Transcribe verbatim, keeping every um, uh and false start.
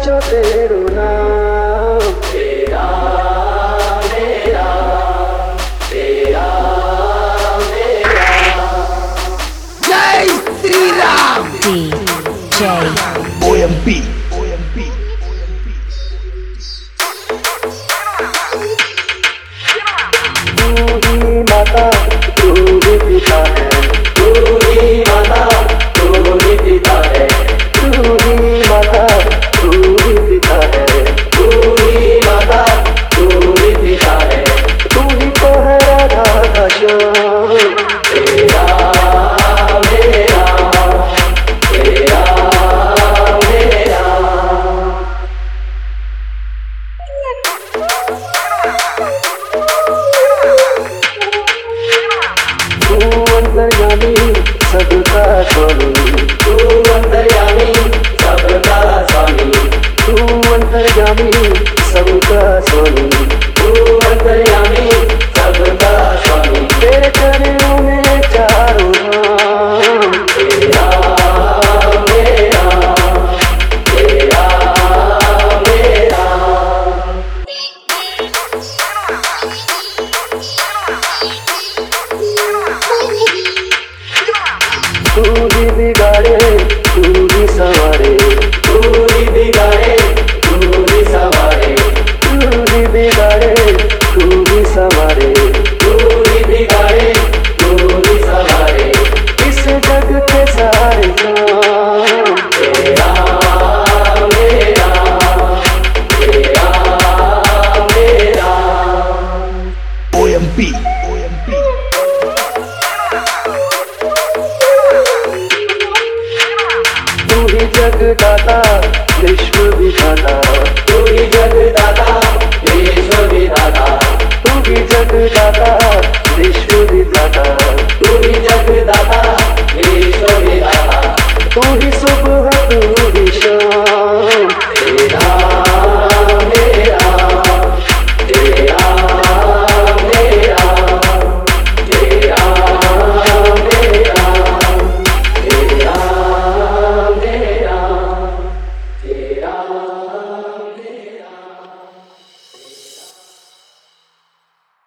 जो तेरो नाम तेरा मेरा तेरा मेरा। जय Shri Ram. D J O M B तू ही माता तू ही पिता है, तू ही माता तू ही पिता है, तू ही माता तू ही पिता है, तू ही माता तू ही पिता है। तू ही तो है राधा का श्याम तेरा मेरा तेरा मेरा। तू अंतर्यामी सबका स्वामी, तू अंतर्यामी सबका स्वामी, तू अंतर्यामी सबका स्वामी, तू अंतर्यामी सबका स्वामी। तेरे चरणों में चारों धाम तेरा मेरा तेरा मेरा। तू ही बिगाड़े तू ही संवारे, तू ही बिगाड़े तू ही संवारे, तू ही बिगाड़े तू ही संवारे, तू ही बिगाड़े तू ही संवारे। इस जग के सारे काम तेरा मेरा तेरा मेरा। O M B O M B तू ही जगदाता विश्व विधाता,